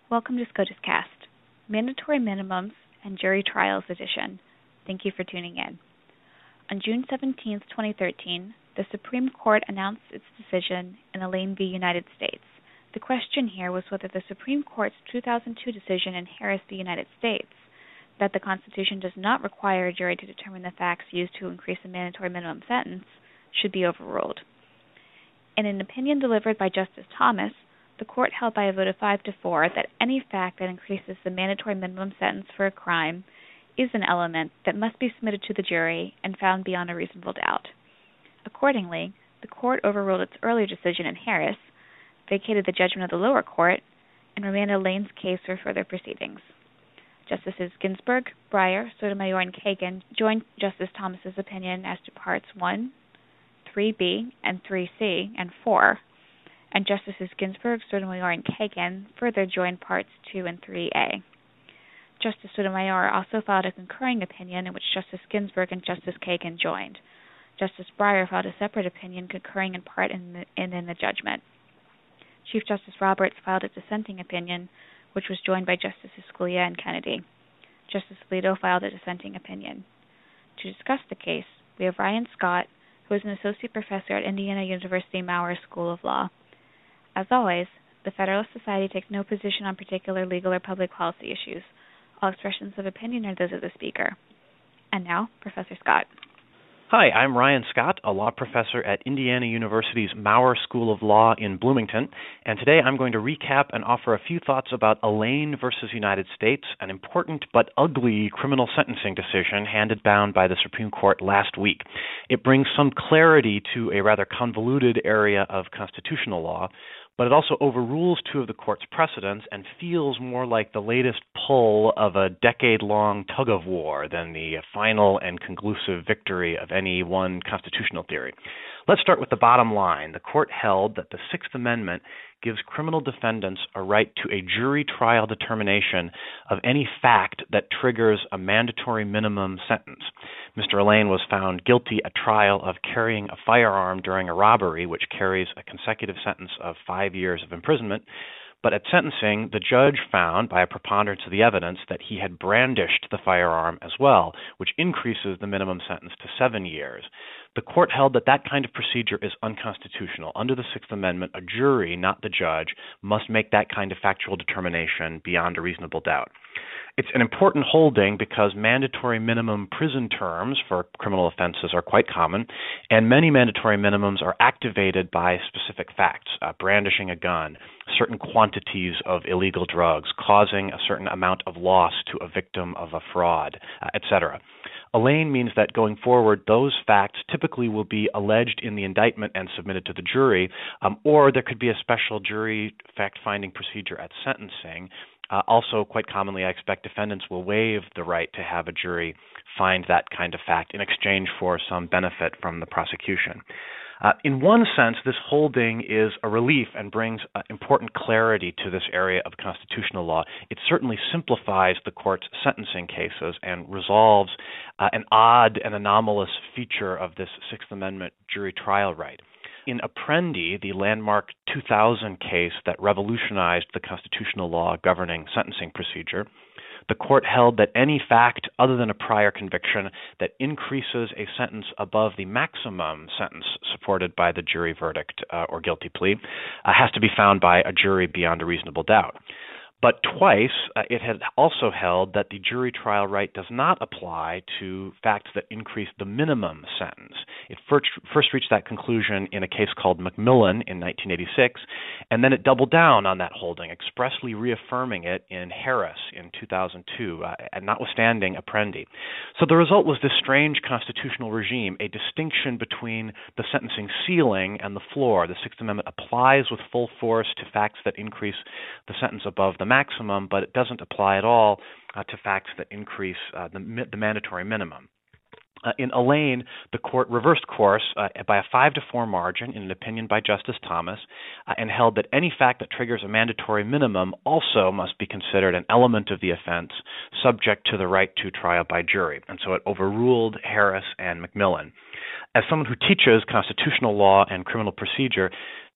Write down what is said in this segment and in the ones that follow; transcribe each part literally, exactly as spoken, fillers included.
Welcome to SCOTUScast, Mandatory Minimums and Jury Trials Edition. Thank you for tuning in. On June seventeenth, twenty thirteen, the Supreme Court announced its decision in Allain v. United States. The question here was whether the Supreme Court's two thousand two decision in Harris v. United States, that the Constitution does not require a jury to determine the facts used to increase the mandatory minimum sentence, should be overruled. In an opinion delivered by Justice Thomas, the Court held by a vote of five to four that any fact that increases the mandatory minimum sentence for a crime is an element that must be submitted to the jury and found beyond a reasonable doubt. Accordingly, the Court overruled its earlier decision in Harris, vacated the judgment of the lower court, and remanded Allain's case for further proceedings. Justices Ginsburg, Breyer, Sotomayor, and Kagan joined Justice Thomas's opinion as to Parts one, three B, and three C, and four, and Justices Ginsburg, Sotomayor, and Kagan further joined Parts two and three A. Justice Sotomayor also filed a concurring opinion in which Justice Ginsburg and Justice Kagan joined. Justice Breyer filed a separate opinion concurring in part in the, in, in the judgment. Chief Justice Roberts filed a dissenting opinion, which was joined by Justices Scalia and Kennedy. Justice Alito filed a dissenting opinion. To discuss the case, we have Ryan Scott, who is an associate professor at Indiana University Maurer School of Law. As always, the Federalist Society takes no position on particular legal or public policy issues. All expressions of opinion are those of the speaker. And now, Professor Scott. Hi, I'm Ryan Scott, a law professor at Indiana University's Maurer School of Law in Bloomington, and today I'm going to recap and offer a few thoughts about Allain versus United States, an important but ugly criminal sentencing decision handed down by the Supreme Court last week. It brings some clarity to a rather convoluted area of constitutional law, but it also overrules two of the court's precedents and feels more like the latest pull of a decade-long tug-of-war than the final and conclusive victory of any one constitutional theory. Let's start with the bottom line. The court held that the Sixth Amendment gives criminal defendants a right to a jury trial determination of any fact that triggers a mandatory minimum sentence. Mister Allain was found guilty at trial of carrying a firearm during a robbery, which carries a consecutive sentence of five years of imprisonment. But at sentencing, the judge found, by a preponderance of the evidence, that he had brandished the firearm as well, which increases the minimum sentence to seven years. The court held that that kind of procedure is unconstitutional. Under the Sixth Amendment, a jury, not the judge, must make that kind of factual determination beyond a reasonable doubt. It's an important holding because mandatory minimum prison terms for criminal offenses are quite common, and many mandatory minimums are activated by specific facts, uh, brandishing a gun, certain quantities of illegal drugs, causing a certain amount of loss to a victim of a fraud, uh, et cetera. Allain means that going forward, those facts typically will be alleged in the indictment and submitted to the jury, um, or there could be a special jury fact-finding procedure at sentencing. Uh, also, quite commonly, I expect defendants will waive the right to have a jury find that kind of fact in exchange for some benefit from the prosecution. Uh, in one sense, this holding is a relief and brings uh, important clarity to this area of constitutional law. It certainly simplifies the court's sentencing cases and resolves uh, an odd and anomalous feature of this Sixth Amendment jury trial right. In Apprendi, the landmark two thousand case that revolutionized the constitutional law governing sentencing procedure, the court held that any fact other than a prior conviction that increases a sentence above the maximum sentence supported by the jury verdict uh, or guilty plea uh, has to be found by a jury beyond a reasonable doubt. But twice, uh, it had also held that the jury trial right does not apply to facts that increase the minimum sentence. It first, first reached that conclusion in a case called McMillan in nineteen eighty-six, and then it doubled down on that holding, expressly reaffirming it in Harris in two thousand two, uh, and notwithstanding Apprendi. So the result was this strange constitutional regime, a distinction between the sentencing ceiling and the floor. The Sixth Amendment applies with full force to facts that increase the sentence above the maximum, but it doesn't apply at all uh, to facts that increase uh, the, the mandatory minimum. Uh, in Allain, the court reversed course uh, by a five to four margin in an opinion by Justice Thomas uh, and held that any fact that triggers a mandatory minimum also must be considered an element of the offense subject to the right to trial by jury. And so it overruled Harris and McMillan. As someone who teaches constitutional law and criminal procedure,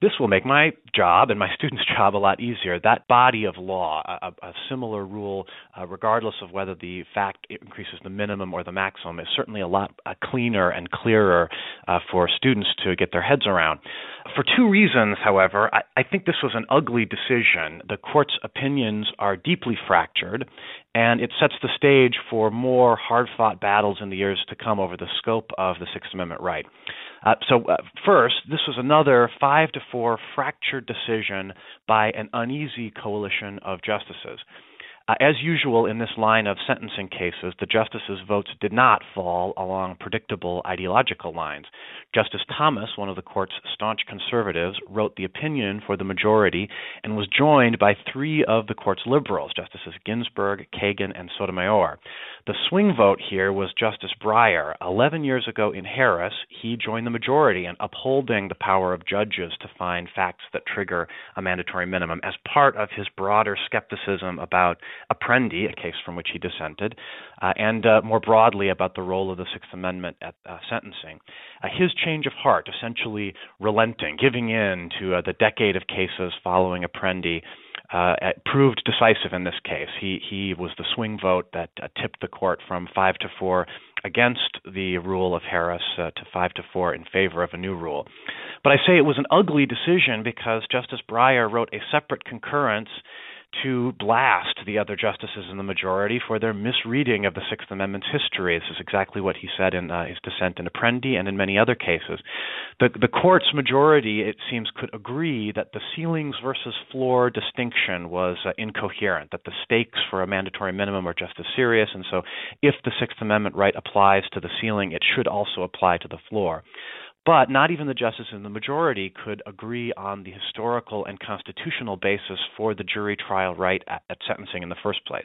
This will make my job and my students' job a lot easier. That body of law, a, a similar rule, uh, regardless of whether the fact increases the minimum or the maximum, is certainly a lot uh, cleaner and clearer uh, for students to get their heads around. For two reasons, however, I, I think this was an ugly decision. The court's opinions are deeply fractured, and it sets the stage for more hard-fought battles in the years to come over the scope of the Sixth Amendment right. Uh, so uh, first, this was another five to four fractured decision by an uneasy coalition of justices. Uh, as usual in this line of sentencing cases, the justices' votes did not fall along predictable ideological lines. Justice Thomas, one of the court's staunch conservatives, wrote the opinion for the majority and was joined by three of the court's liberals, Justices Ginsburg, Kagan, and Sotomayor. The swing vote here was Justice Breyer. Eleven years ago in Harris, he joined the majority in upholding the power of judges to find facts that trigger a mandatory minimum as part of his broader skepticism about Apprendi, a case from which he dissented, uh, and uh, more broadly about the role of the Sixth Amendment at uh, sentencing. Uh, his change of heart, essentially relenting, giving in to uh, the decade of cases following Apprendi, uh, proved decisive in this case. He he was the swing vote that uh, tipped the court from five to four against the rule of Harris uh, to five to four in favor of a new rule. But I say it was an ugly decision because Justice Breyer wrote a separate concurrence to blast the other justices in the majority for their misreading of the Sixth Amendment's history. This is exactly what he said in uh, his dissent in Apprendi and in many other cases. The, the court's majority, it seems, could agree that the ceilings versus floor distinction was uh, incoherent, that the stakes for a mandatory minimum are just as serious, and so if the Sixth Amendment right applies to the ceiling, it should also apply to the floor. But not even the justices in the majority could agree on the historical and constitutional basis for the jury trial right at, at sentencing in the first place.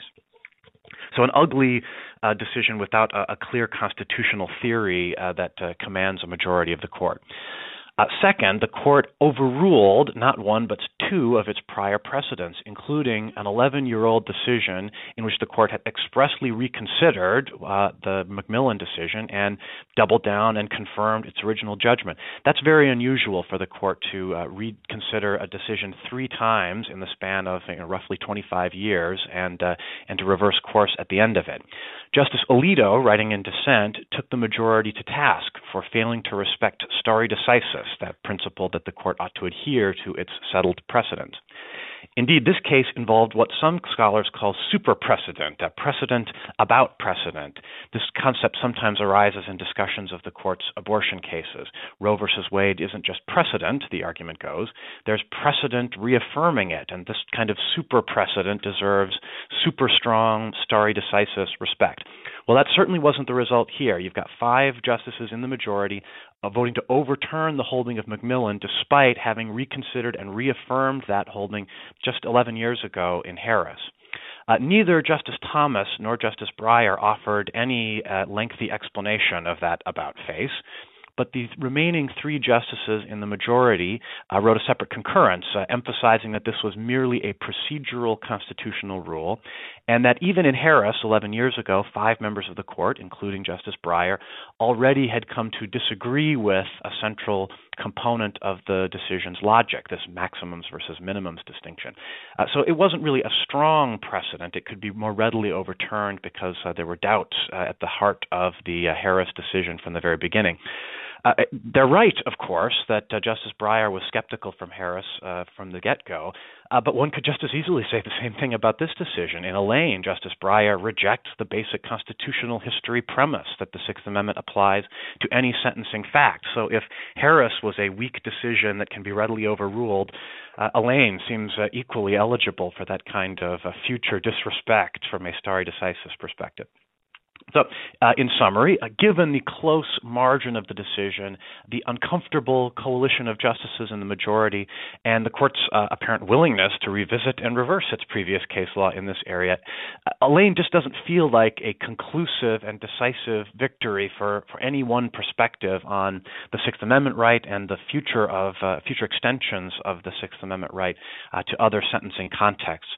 So an ugly uh, decision without a, a clear constitutional theory uh, that uh, commands a majority of the court. Uh, second, the court overruled not one but two of its prior precedents, including an eleven-year-old decision in which the court had expressly reconsidered uh, the McMillan decision and doubled down and confirmed its original judgment. That's very unusual for the court to uh, reconsider a decision three times in the span of you know, roughly twenty-five years and uh, and to reverse course at the end of it. Justice Alito, writing in dissent, took the majority to task for failing to respect stare decisis, that principle that the court ought to adhere to its settled precedent. Indeed, this case involved what some scholars call super precedent, a precedent about precedent. This concept sometimes arises in discussions of the court's abortion cases. Roe versus Wade isn't just precedent, the argument goes. There's precedent reaffirming it, and this kind of super precedent deserves super strong stare decisis respect. Well, that certainly wasn't the result here. You've got five justices in the majority uh, voting to overturn the holding of McMillan despite having reconsidered and reaffirmed that holding just eleven years ago in Harris. Uh, neither Justice Thomas nor Justice Breyer offered any uh, lengthy explanation of that about-face, but the remaining three justices in the majority uh, wrote a separate concurrence, uh, emphasizing that this was merely a procedural constitutional rule, and that even in Harris eleven years ago, five members of the court, including Justice Breyer, already had come to disagree with a central component of the decision's logic, this maximums versus minimums distinction. Uh, so it wasn't really a strong precedent. It could be more readily overturned because uh, there were doubts uh, at the heart of the uh, Harris decision from the very beginning. Uh, they're right, of course, that uh, Justice Breyer was skeptical from Harris uh, from the get-go, uh, but one could just as easily say the same thing about this decision. In Elaine, Justice Breyer rejects the basic constitutional history premise that the Sixth Amendment applies to any sentencing fact. So if Harris was a weak decision that can be readily overruled, uh, Elaine seems uh, equally eligible for that kind of uh, future disrespect from a stare decisis perspective. So, uh, in summary, uh, given the close margin of the decision, the uncomfortable coalition of justices in the majority, and the court's uh, apparent willingness to revisit and reverse its previous case law in this area, uh, Elaine just doesn't feel like a conclusive and decisive victory for, for any one perspective on the Sixth Amendment right and the future of uh, future extensions of the Sixth Amendment right uh, to other sentencing contexts.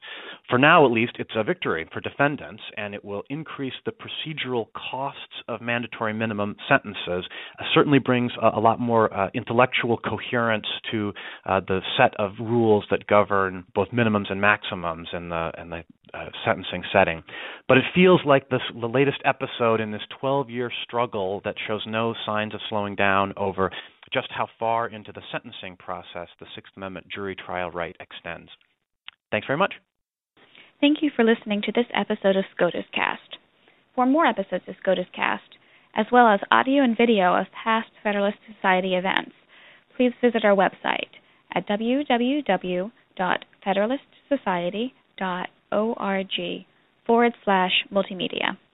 For now, at least, it's a victory for defendants, and it will increase the procedural costs of mandatory minimum sentences. Uh, certainly brings a, a lot more uh, intellectual coherence to uh, the set of rules that govern both minimums and maximums in the, in the uh, sentencing setting. But it feels like this, the latest episode in this twelve-year struggle that shows no signs of slowing down over just how far into the sentencing process the Sixth Amendment jury trial right extends. Thanks very much. Thank you for listening to this episode of SCOTUS Cast. For more episodes of SCOTUS Cast, as well as audio and video of past Federalist Society events, please visit our website at w w w dot federalist society dot org forward slash multimedia.